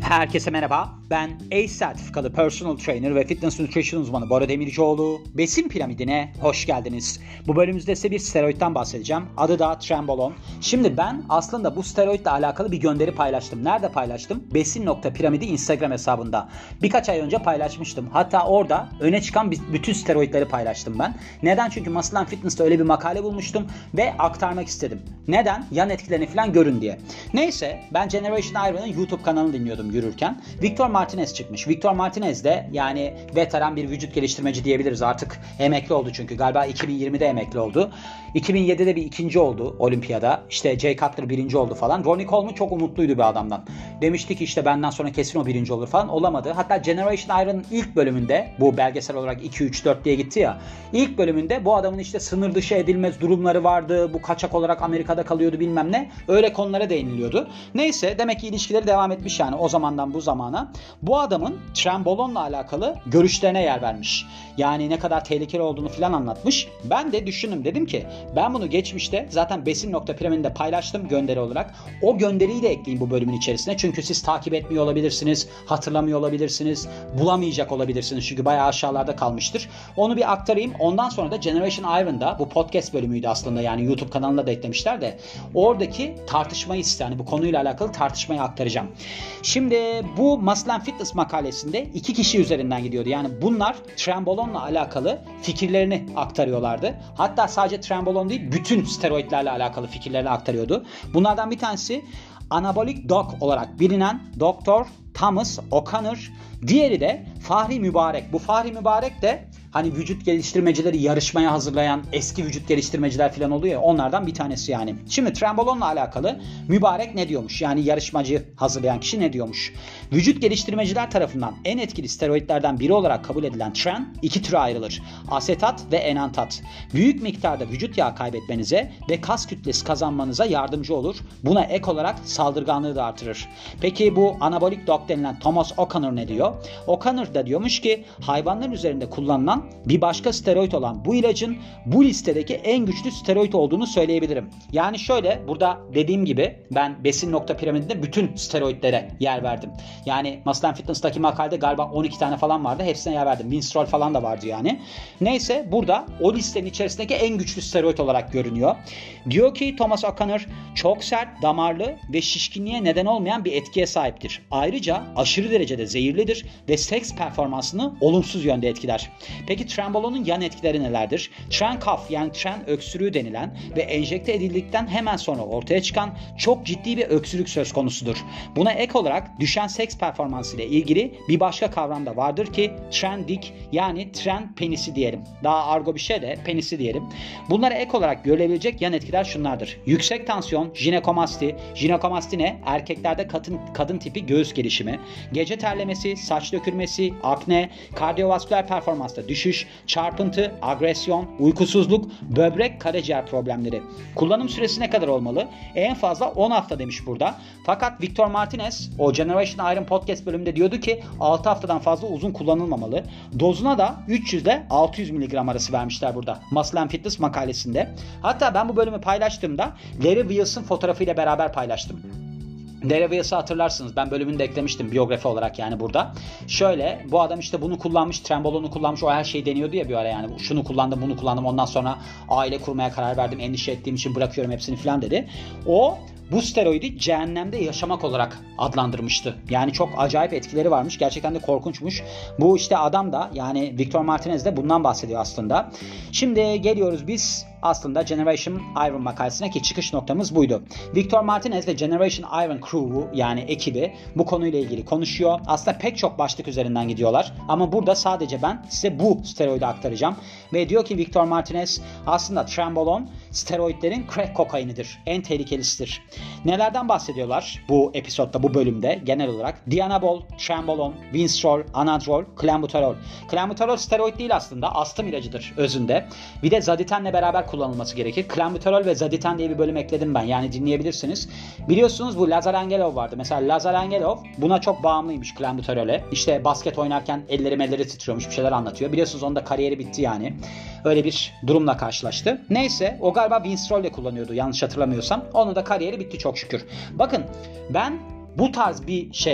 Herkese merhaba. Ben ACE sertifikalı personal trainer ve fitness nutrition uzmanı Bora Demircioğlu. Besin piramidine hoş geldiniz. Bu bölümümüzde size bir steroidden bahsedeceğim. Adı da Trenbolone. Şimdi ben aslında bu steroidle alakalı bir gönderi paylaştım. Nerede paylaştım? Besin.piramidi Instagram hesabında. Birkaç ay önce paylaşmıştım. Hatta orada öne çıkan bütün steroidleri paylaştım ben. Neden? Çünkü Muscle & Fitness'ta öyle bir makale bulmuştum ve aktarmak istedim. Neden? Yan etkilerini falan görün diye. Neyse, ben Generation Iron'ın YouTube kanalını dinliyordum yürürken. Victor Martinez çıkmış. Victor Martinez de yani veteran bir vücut geliştirmeci diyebiliriz. Artık emekli oldu çünkü. Galiba 2020'de emekli oldu. 2007'de bir ikinci oldu olimpiyada. İşte Jay Cutler birinci oldu falan. Ronnie Coleman çok umutluydu bir adamdan. Demişti ki işte benden sonra kesin o birinci olur falan. Olamadı. Hatta Generation Iron'ın ilk bölümünde, bu belgesel olarak 2-3-4 diye gitti ya. İlk bölümünde bu adamın işte sınır dışı edilmez durumları vardı. Bu kaçak olarak Amerika'da kalıyordu bilmem ne. Öyle konulara değiniliyordu. Neyse, demek ki ilişkileri devam etmiş yani o zamandan bu zamana. Bu adamın Trenbolone'la alakalı görüşlerine yer vermiş. Yani ne kadar tehlikeli olduğunu falan anlatmış. Ben de düşündüm, dedim ki ben bunu geçmişte zaten Besin.piramidinde paylaştım gönderi olarak. O gönderiyi de ekleyeyim bu bölümün içerisine. Çünkü siz takip etmiyor olabilirsiniz, hatırlamıyor olabilirsiniz, bulamayacak olabilirsiniz. Çünkü bayağı aşağılarda kalmıştır. Onu bir aktarayım. Ondan sonra da Generation Iron'da, bu podcast bölümüydü aslında, yani YouTube kanalına da eklemişler de, oradaki tartışmayı size, yani bu konuyla alakalı tartışmayı aktaracağım. Şimdi bu Muscle & Fitness makalesinde 2 kişi üzerinden gidiyordu. Yani bunlar Trenbolone'la alakalı fikirlerini aktarıyorlardı. Hatta sadece Trenbolone değil, bütün steroidlerle alakalı fikirlerini aktarıyordu. Bunlardan bir tanesi Anabolic Doc olarak bilinen Dr. Thomas O'Connor. Diğeri de Fahri Mübarek. Bu Fahri Mübarek de hani vücut geliştirmecileri yarışmaya hazırlayan eski vücut geliştirmeciler falan oluyor ya, onlardan bir tanesi yani. Şimdi Trenbolone'la alakalı Mübarek ne diyormuş? Yani yarışmacı hazırlayan kişi ne diyormuş? Vücut geliştirmeciler tarafından en etkili steroidlerden biri olarak kabul edilen tren 2 türe ayrılır. Asetat ve enantat. Büyük miktarda vücut yağı kaybetmenize ve kas kütlesi kazanmanıza yardımcı olur. Buna ek olarak saldırganlığı da artırır. Peki bu Anabolic Doc denilen Thomas O'Connor ne diyor? O'Connor da diyormuş ki hayvanların üzerinde kullanılan bir başka steroid olan bu ilacın bu listedeki en güçlü steroid olduğunu söyleyebilirim. Yani şöyle, burada dediğim gibi ben Besin.piramidinde bütün steroidlere yer verdim. Yani Muscle & Fitness'taki makalede galiba 12 tane falan vardı. Hepsine yer verdim. Winstrol falan da vardı yani. Neyse, burada o listenin içerisindeki en güçlü steroid olarak görünüyor. Diyor ki Thomas O'Connor, çok sert, damarlı ve şişkinliğe neden olmayan bir etkiye sahiptir. Ayrıca aşırı derecede zehirlidir ve seks performansını olumsuz yönde etkiler. Peki Trenbolone'un yan etkileri nelerdir? Tren cough, yani tren öksürüğü denilen ve enjekte edildikten hemen sonra ortaya çıkan çok ciddi bir öksürük söz konusudur. Buna ek olarak düşen seks performansı ile ilgili bir başka kavram da vardır ki tren dik, yani tren penisi diyelim. Daha argo bir şey de penisi diyelim. Bunlara ek olarak görülebilecek yan etkiler şunlardır. Yüksek tansiyon, jinekomasti. Jinekomasti ne? Erkeklerde kadın tipi göğüs gelişimi. Gece terlemesi, saç dökülmesi, akne, kardiyovasküler performansta düşüş, çarpıntı, agresyon, uykusuzluk, böbrek, karaciğer problemleri. Kullanım süresi ne kadar olmalı? En fazla 10 hafta demiş burada. Fakat Victor Martinez o Generation Iron podcast bölümünde diyordu ki 6 haftadan fazla uzun kullanılmamalı. Dozuna da 300 ile 600 mg arası vermişler burada Muscle & Fitness makalesinde. Hatta ben bu bölümü paylaştığımda Larry Wheels'ın fotoğrafıyla beraber paylaştım. Larry Wheels'ı hatırlarsınız. Ben bölümünü de eklemiştim biyografi olarak yani burada. Şöyle, bu adam işte bunu kullanmış, Trenbolone'u kullanmış, o her şeyi deniyordu ya bir ara yani. Şunu kullandım, bunu kullandım, ondan sonra aile kurmaya karar verdim, endişe ettiğim için bırakıyorum hepsini falan dedi. O bu steroidi cehennemde yaşamak olarak adlandırmıştı. Yani çok acayip etkileri varmış. Gerçekten de korkunçmuş. Bu işte adam da, yani Victor Martinez de bundan bahsediyor aslında. Şimdi geliyoruz biz aslında Generation Iron makalesine, ki çıkış noktamız buydu. Victor Martinez ve Generation Iron Crew'u, yani ekibi bu konuyla ilgili konuşuyor. Aslında pek çok başlık üzerinden gidiyorlar. Ama burada sadece ben size bu steroidi aktaracağım. Ve diyor ki Victor Martinez, aslında Trenbolone steroidlerin crack kokainidir. En tehlikelisidir. Nelerden bahsediyorlar bu episodda, bu bölümde genel olarak? Dianabol, Trenbolone, Winstrol, Anadrol, Clenbuterol. Clenbuterol steroid değil aslında. Astım ilacıdır özünde. Bir de Zaditen'le beraber kullanılması gerekir. Clenbuterol ve Zaditen diye bir bölüm ekledim ben. Yani dinleyebilirsiniz. Biliyorsunuz bu Lazar Angelov vardı. Mesela Lazar Angelov buna çok bağımlıymış, Clenbuterol'e. İşte basket oynarken elleri titriyormuş, bir şeyler anlatıyor. Biliyorsunuz onun da kariyeri bitti yani. Öyle bir durumla karşılaştı. Neyse, o galiba Winstrol ile kullanıyordu yanlış hatırlamıyorsam. Onun da kariyeri bitti çok şükür. Bakın, ben bu tarz bir şeye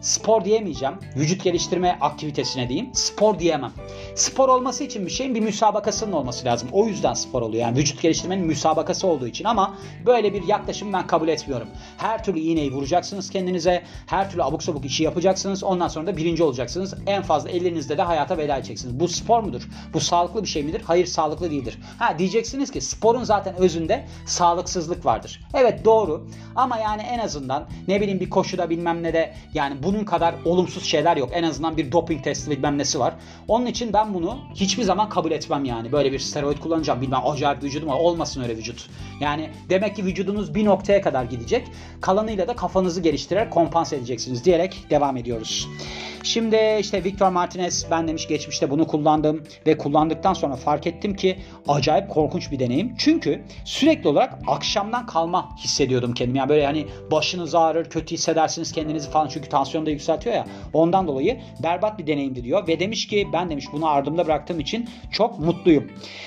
spor diyemeyeceğim. Vücut geliştirme aktivitesine diyeyim. Spor diyemem. Spor olması için bir şeyin bir müsabakasının olması lazım. O yüzden spor oluyor. Yani vücut geliştirmenin müsabakası olduğu için, ama böyle bir yaklaşım ben kabul etmiyorum. Her türlü iğneyi vuracaksınız kendinize. Her türlü abuk sabuk işi yapacaksınız. Ondan sonra da birinci olacaksınız. En fazla ellerinizde de hayata veda edeceksiniz. Bu spor mudur? Bu sağlıklı bir şey midir? Hayır, sağlıklı değildir. Diyeceksiniz ki sporun zaten özünde sağlıksızlık vardır. Evet, doğru. Ama yani en azından ne bileyim bir koşuda bilmem ne de yani bunun kadar olumsuz şeyler yok. En azından bir doping testi bilmem nesi var. Onun için ben bunu hiçbir zaman kabul etmem yani. Böyle bir steroid kullanacağım bilmem acayip vücudum var. Olmasın öyle vücut. Yani demek ki vücudunuz bir noktaya kadar gidecek. Kalanıyla da kafanızı geliştirerek kompanse edeceksiniz diyerek devam ediyoruz. Şimdi işte Victor Martinez, ben demiş geçmişte bunu kullandım ve kullandıktan sonra fark ettim ki acayip korkunç bir deneyim. Çünkü sürekli olarak akşamdan kalma hissediyordum kendimi. Yani böyle hani başınız ağrır, kötü hissedersiniz kendinizi falan, çünkü tansiyonu da yükseltiyor ya. Ondan dolayı berbat bir deneyimdi diyor ve demiş ki ben demiş bunu ardımda bıraktığım için çok mutluyum.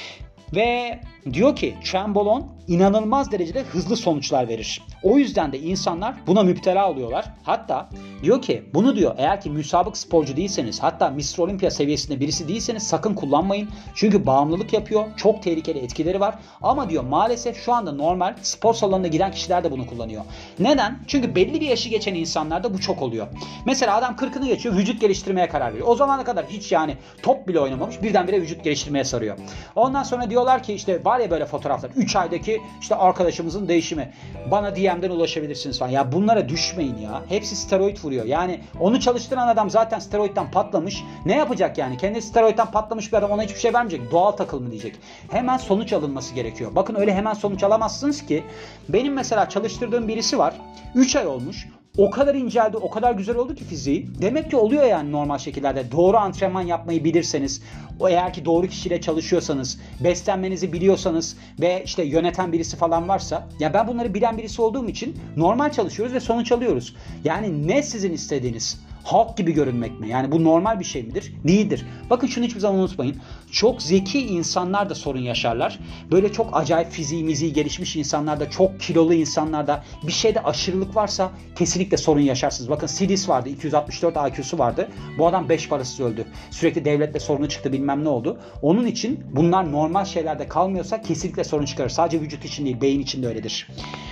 Ve diyor ki Trenbolone inanılmaz derecede hızlı sonuçlar verir. O yüzden de insanlar buna müptela oluyorlar. Hatta diyor ki bunu diyor eğer ki müsabık sporcu değilseniz, hatta Mr. Olympia seviyesinde birisi değilseniz sakın kullanmayın. Çünkü bağımlılık yapıyor. Çok tehlikeli etkileri var. Ama diyor maalesef şu anda normal spor salonuna giden kişiler de bunu kullanıyor. Neden? Çünkü belli bir yaşı geçen insanlarda bu çok oluyor. Mesela adam 40'ını geçiyor, vücut geliştirmeye karar veriyor. O zamana kadar hiç yani top bile oynamamış, birdenbire vücut geliştirmeye sarıyor. Ondan sonra diyorlar ki işte var ya böyle fotoğraflar, 3 aydaki işte arkadaşımızın değişimi, bana DM'den ulaşabilirsiniz falan. Ya bunlara düşmeyin ya. Hepsi steroid vuruyor. Yani onu çalıştıran adam zaten steroidden patlamış. Ne yapacak yani? Kendi steroidden patlamış bir adam ona hiçbir şey vermeyecek. Doğal takılma diyecek. Hemen sonuç alınması gerekiyor. Bakın öyle hemen sonuç alamazsınız ki. Benim mesela çalıştırdığım birisi var. 3 ay olmuş. O kadar inceldi, o kadar güzel oldu ki fiziği. Demek ki oluyor yani normal şekillerde. Doğru antrenman yapmayı bilirseniz, o eğer ki doğru kişiyle çalışıyorsanız, beslenmenizi biliyorsanız ve işte yöneten birisi falan varsa, ya ben bunları bilen birisi olduğum için normal çalışıyoruz ve sonuç alıyoruz. Yani ne sizin istediğiniz? Halk gibi görünmek mi? Yani bu normal bir şey midir? Değildir. Bakın şunu hiçbir zaman unutmayın. Çok zeki insanlar da sorun yaşarlar. Böyle çok acayip fiziği gelişmiş insanlar da, çok kilolu insanlar da bir şeyde aşırılık varsa kesinlikle sorun yaşarsınız. Bakın Sidis vardı. 264 IQ'su vardı. Bu adam 5 parasız öldü. Sürekli devletle sorunu çıktı, bilmem ne oldu. Onun için bunlar normal şeylerde kalmıyorsa kesinlikle sorun çıkarır. Sadece vücut için değil, beyin için de öyledir.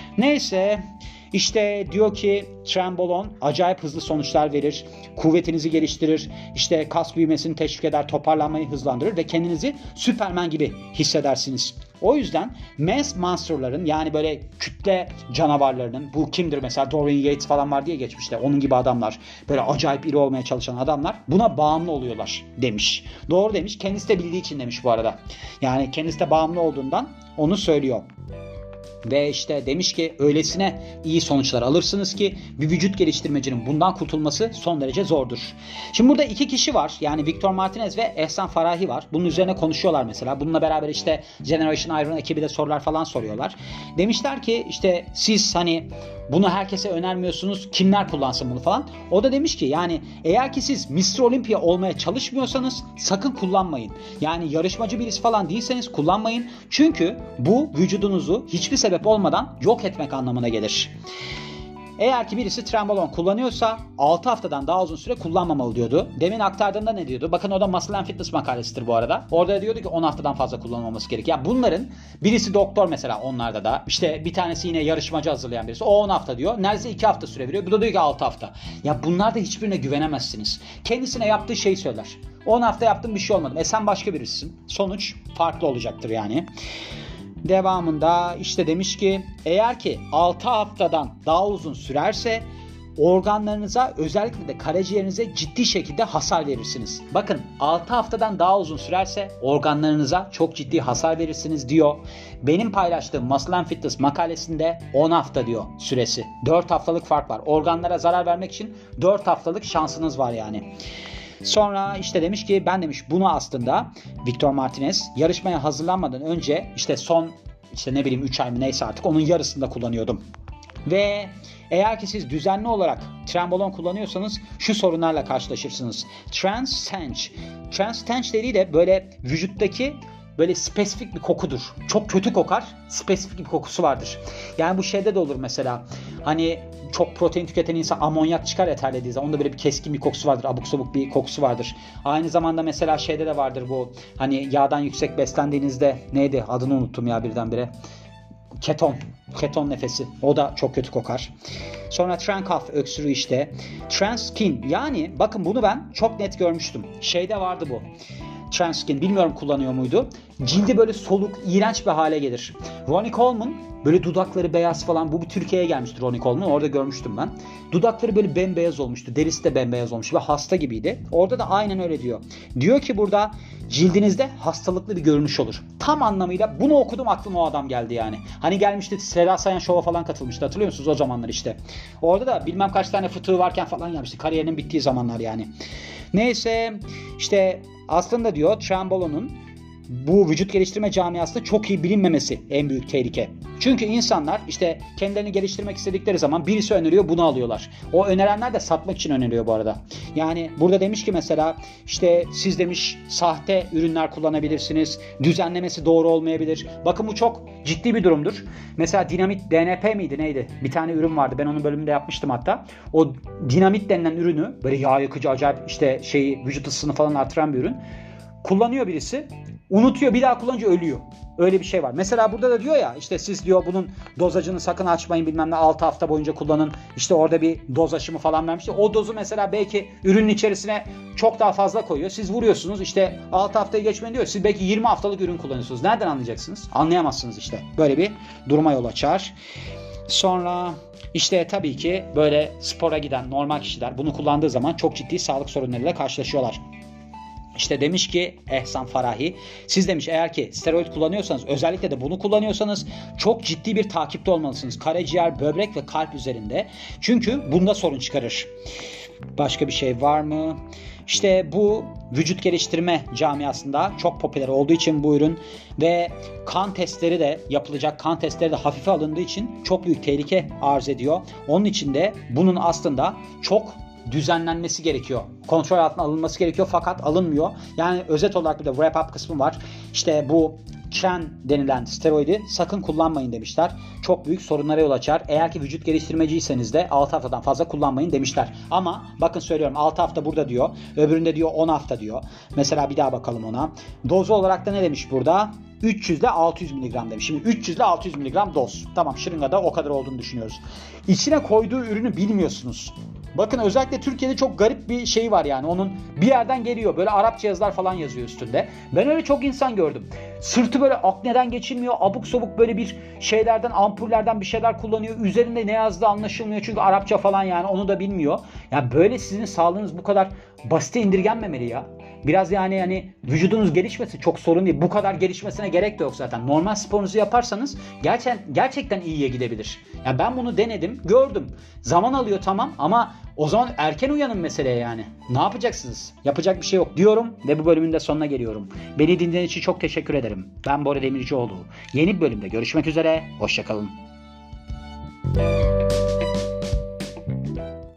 Neyse. İşte diyor ki Trenbolone acayip hızlı sonuçlar verir, kuvvetinizi geliştirir, işte kas büyümesini teşvik eder, toparlanmayı hızlandırır ve kendinizi Süperman gibi hissedersiniz. O yüzden Mass Monster'ların, yani böyle kütle canavarlarının, bu kimdir mesela, Dorian Yates falan var diye geçmişte, onun gibi adamlar, böyle acayip iri olmaya çalışan adamlar buna bağımlı oluyorlar demiş. Doğru demiş, kendisi de bildiği için demiş bu arada. Yani kendisi de bağımlı olduğundan onu söylüyor. Ve işte demiş ki öylesine iyi sonuçlar alırsınız ki bir vücut geliştirmecinin bundan kurtulması son derece zordur. Şimdi burada iki kişi var. Yani Victor Martinez ve Ehsan Farahi var. Bunun üzerine konuşuyorlar mesela. Bununla beraber işte Generation Iron ekibi de sorular falan soruyorlar. Demişler ki işte siz hani bunu herkese önermiyorsunuz. Kimler kullansın bunu falan. O da demiş ki yani eğer ki siz Mr. Olympia olmaya çalışmıyorsanız sakın kullanmayın. Yani yarışmacı birisi falan değilseniz kullanmayın. Çünkü bu vücudunuzu hiçbir sebep olmadan yok etmek anlamına gelir. Eğer ki birisi Trenbolone kullanıyorsa 6 haftadan daha uzun süre kullanmamalı diyordu. Demin aktardığımda ne diyordu? Bakın o da Muscle and Fitness makalesidir bu arada. Orada diyordu ki 10 haftadan fazla kullanılmaması gerek. Ya bunların birisi doktor mesela, onlarda da. İşte bir tanesi yine yarışmacı hazırlayan birisi. O 10 hafta diyor. Neredeyse 2 hafta süre veriyor. Bu da diyor ki 6 hafta. Ya bunlarda hiçbirine güvenemezsiniz. Kendisine yaptığı şeyi söyler. 10 hafta yaptım, bir şey olmadı. Sen başka birisisin. Sonuç farklı olacaktır yani. Devamında işte demiş ki eğer ki 6 haftadan daha uzun sürerse organlarınıza, özellikle de karaciğerinize ciddi şekilde hasar verirsiniz. Bakın 6 haftadan daha uzun sürerse organlarınıza çok ciddi hasar verirsiniz diyor. Benim paylaştığım Muscle and Fitness makalesinde 10 hafta diyor süresi. 4 haftalık fark var. Organlara zarar vermek için 4 haftalık şansınız var yani. Sonra işte demiş ki ben demiş bunu aslında Victor Martinez yarışmaya hazırlanmadan önce işte son işte ne bileyim 3 ay mı neyse artık onun yarısında kullanıyordum. Ve eğer ki siz düzenli olarak Trenbolone kullanıyorsanız şu sorunlarla karşılaşırsınız. Transtench dediği de böyle vücuttaki böyle spesifik bir kokudur. Çok kötü kokar, spesifik bir kokusu vardır. Yani bu şeyde de olur mesela. Hani çok protein tüketen insan amonyak çıkar ya terlediği zaman. Onda böyle bir keskin bir kokusu vardır. Abuk sabuk bir kokusu vardır. Aynı zamanda mesela şeyde de vardır bu. Hani yağdan yüksek beslendiğinizde neydi? Adını unuttum ya birdenbire. Keton nefesi. O da çok kötü kokar. Sonra Trankov öksürüğü işte. Transkin, yani bakın bunu ben çok net görmüştüm. Şeyde vardı bu. Transkin, bilmiyorum kullanıyor muydu? Cildi böyle soluk, iğrenç bir hale gelir. Ronnie Coleman böyle dudakları beyaz falan. Bu bir Türkiye'ye gelmişti Ronnie Coleman. Orada görmüştüm ben. Dudakları böyle bembeyaz olmuştu. Derisi de bembeyaz olmuş ve hasta gibiydi. Orada da aynen öyle diyor. Diyor ki burada cildinizde hastalıklı bir görünüş olur. Tam anlamıyla bunu okudum, aklıma o adam geldi yani. Hani gelmişti Seda Sayan Show'a falan katılmıştı, hatırlıyor musunuz o zamanlar işte. Orada da bilmem kaç tane fıtığı varken falan gelmişti. Kariyerinin bittiği zamanlar yani. Neyse işte aslında diyor Trembolo'nun bu vücut geliştirme camiasında çok iyi bilinmemesi en büyük tehlike. Çünkü insanlar işte kendilerini geliştirmek istedikleri zaman birisi öneriyor, bunu alıyorlar. O önerenler de satmak için öneriyor bu arada. Yani burada demiş ki mesela işte siz demiş sahte ürünler kullanabilirsiniz. Düzenlemesi doğru olmayabilir. Bakın bu çok ciddi bir durumdur. Mesela dinamit DNP miydi neydi? Bir tane ürün vardı. Ben onun bölümünde yapmıştım hatta. O dinamit denilen ürünü böyle yağ yakıcı acayip işte vücut ısısını falan artıran bir ürün. Kullanıyor birisi. Unutuyor, bir daha kullanınca ölüyor. Öyle bir şey var. Mesela burada da diyor ya işte siz diyor bunun dozajını sakın açmayın bilmem ne 6 hafta boyunca kullanın. İşte orada bir doz aşımı falan vermişti. O dozu mesela belki ürünün içerisine çok daha fazla koyuyor. Siz vuruyorsunuz işte 6 haftayı geçmeyin diyor. Siz belki 20 haftalık ürün kullanıyorsunuz. Nereden anlayacaksınız? Anlayamazsınız işte. Böyle bir duruma yol açar. Sonra işte tabii ki böyle spora giden normal kişiler bunu kullandığı zaman çok ciddi sağlık sorunlarıyla karşılaşıyorlar. İşte demiş ki Ehsan Farahi, siz demiş eğer ki steroid kullanıyorsanız, özellikle de bunu kullanıyorsanız çok ciddi bir takipte olmalısınız. Karaciğer, böbrek ve kalp üzerinde. Çünkü bunda sorun çıkarır. Başka bir şey var mı? İşte bu vücut geliştirme camiasında çok popüler olduğu için bu ürün ve kan testleri de yapılacak, kan testleri de hafife alındığı için çok büyük tehlike arz ediyor. Onun için de bunun aslında çok düzenlenmesi gerekiyor. Kontrol altına alınması gerekiyor fakat alınmıyor. Yani özet olarak bir de wrap up kısmı var. İşte bu tren denilen steroidi sakın kullanmayın demişler. Çok büyük sorunlara yol açar. Eğer ki vücut geliştirmeciyseniz de 6 haftadan fazla kullanmayın demişler. Ama bakın söylüyorum 6 hafta burada diyor. Öbüründe diyor 10 hafta diyor. Mesela bir daha bakalım ona. Dozu olarak da ne demiş burada? 300 ile 600 mg demiş. Şimdi 300 ile 600 mg doz. Tamam, şırıngada o kadar olduğunu düşünüyoruz. İçine koyduğu ürünü bilmiyorsunuz. Bakın özellikle Türkiye'de çok garip bir şey var yani. Onun bir yerden geliyor. Böyle Arapça yazılar falan yazıyor üstünde. Ben öyle çok insan gördüm. Sırtı böyle akneden geçilmiyor. Abuk sabuk böyle bir şeylerden, ampullerden bir şeyler kullanıyor. Üzerinde ne yazdığı anlaşılmıyor. Çünkü Arapça falan yani onu da bilmiyor. Ya böyle sizin sağlığınız bu kadar basite indirgenmemeli ya. Biraz yani vücudunuz gelişmesi çok sorun değil. Bu kadar gelişmesine gerek de yok zaten. Normal sporunuzu yaparsanız gerçekten iyiye gidebilir. Ya ben bunu denedim, gördüm. Zaman alıyor tamam ama o zaman erken uyanın meseleye yani. Ne yapacaksınız? Yapacak bir şey yok diyorum ve bu bölümün de sonuna geliyorum. Beni dinlediğiniz için çok teşekkür ederim. Ben Bora Demircioğlu. Yeni bir bölümde görüşmek üzere. Hoşça kalın.